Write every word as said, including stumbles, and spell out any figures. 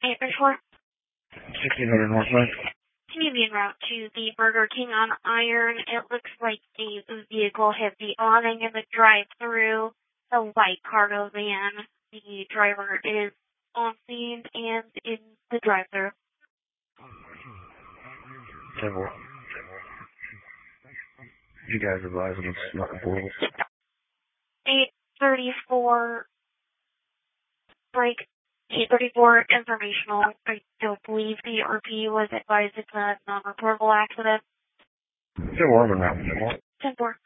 eight thirty-four. sixteen hundred Northwest. Canadian route to the Burger King on Iron. It looks like the vehicle hit the awning in the drive-through, the white cargo van. The driver is on scene and in the drive-through. Several. You guys advise them it's not important. eight thirty-four, break. eight thirty-four, informational. I don't believe the R P was advised it's a non-reportable accident. ten four, I'm around. ten four.